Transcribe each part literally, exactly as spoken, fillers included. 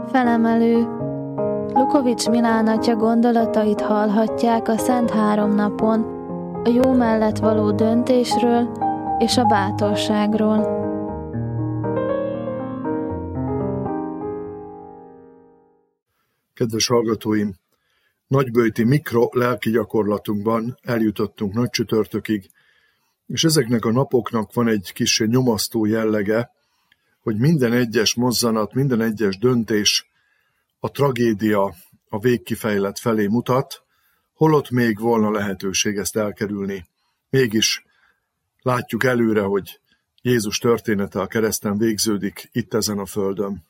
Felemelő. Lukovics Milán atya gondolatait hallhatják a Szent Háromnapon, a jó mellett való döntésről és a bátorságról. Kedves hallgatóim! Nagyböjti mikro lelki gyakorlatunkban eljutottunk nagycsütörtökig, és ezeknek a napoknak van egy kis nyomasztó jellege, hogy minden egyes mozzanat, minden egyes döntés a tragédia, a végkifejlet felé mutat, holott még volna lehetőség ezt elkerülni. Mégis látjuk előre, hogy Jézus története a kereszten végződik itt ezen a földön.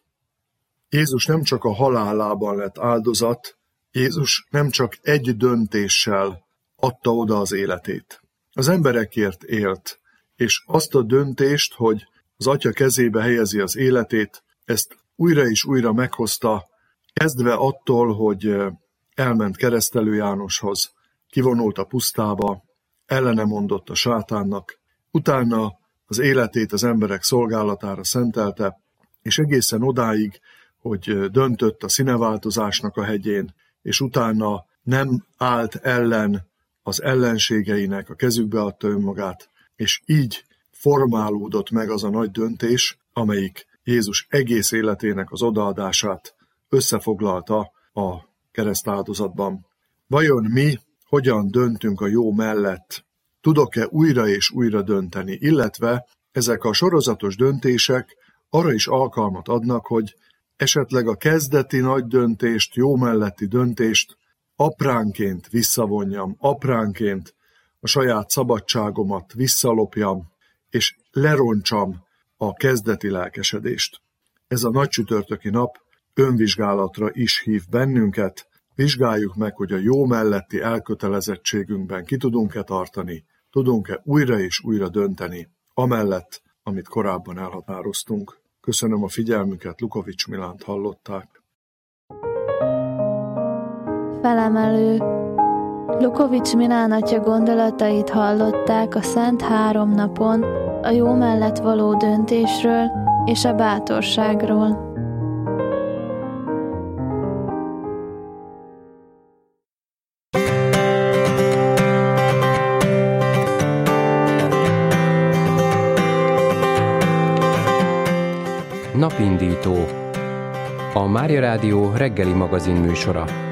Jézus nem csak a halálában lett áldozat, Jézus nem csak egy döntéssel adta oda az életét. Az emberekért élt, és azt a döntést, hogy az Atya kezébe helyezi az életét, ezt újra és újra meghozta, kezdve attól, hogy elment Keresztelő Jánoshoz, kivonult a pusztába, ellene mondott a sátánnak, utána az életét az emberek szolgálatára szentelte, és egészen odáig, hogy döntött a színeváltozásnak a hegyén, és utána nem állt ellen az ellenségeinek, a kezükbe adta önmagát, és így formálódott meg az a nagy döntés, amelyik Jézus egész életének az odaadását összefoglalta a keresztáldozatban. Vajon mi hogyan döntünk a jó mellett? Tudok-e újra és újra dönteni? Illetve ezek a sorozatos döntések arra is alkalmat adnak, hogy esetleg a kezdeti nagy döntést, jó melletti döntést apránként visszavonjam, apránként a saját szabadságomat visszalopjam, és lerontsam a kezdeti lelkesedést. Ez a nagycsütörtöki nap önvizsgálatra is hív bennünket, vizsgáljuk meg, hogy a jó melletti elkötelezettségünkben ki tudunk-e tartani, tudunk-e újra és újra dönteni, amellett, amit korábban elhatároztunk. Köszönöm a figyelmüket, Lukovics Milánt hallották. Felemelő. Lukovics Milán atya gondolatait hallották a Szent Háromnapon, a jó mellett való döntésről és a bátorságról. Napindító. A Mária Rádió reggeli magazin műsora.